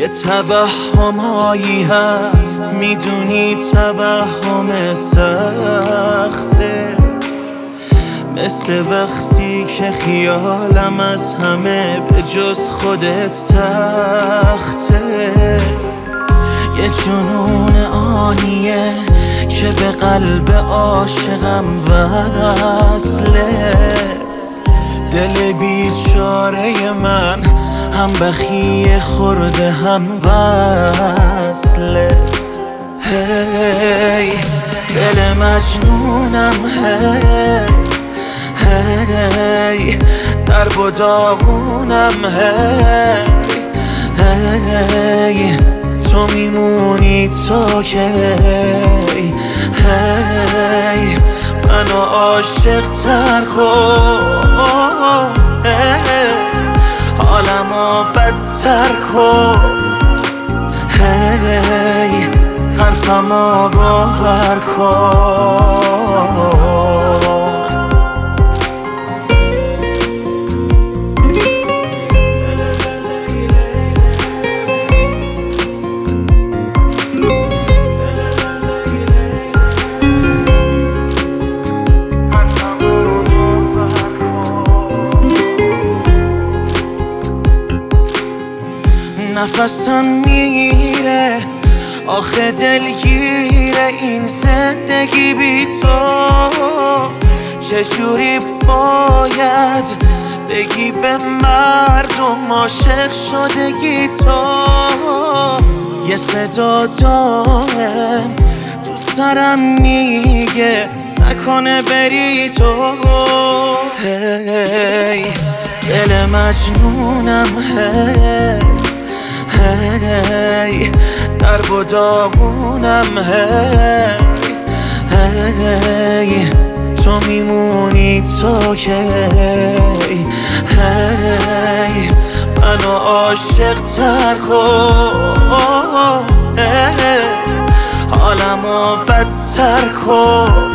توهمایی هست، میدونی توهم سخته، مثل وقتی که خیالم از همه به جز خودت تخته. یه جنون آنیه که به قلب عاشقم وصله، دل بیچاره من هم بخیه خورده هم وصله. هی دل مجنونم، هی درب و داغونم، هی تو میمونی تا که هی منو عاشق تر کن، حالمو بدتر کن، هی حرفمو باور کن. نفسم میره آخه دلگیره این زندگی بی تو، چجوری باید بگی به مردم عاشق شدگی تو؟ یه صدا دارم تو سرم میگه نکنه بری تو، هی دل مجنونم، هی درب و داغونم، هی تو میمونی تا که هی منو عاشق تر کن، حالمو بدتر کن،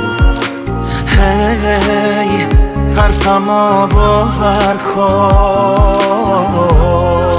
هی حرفمو باور کن.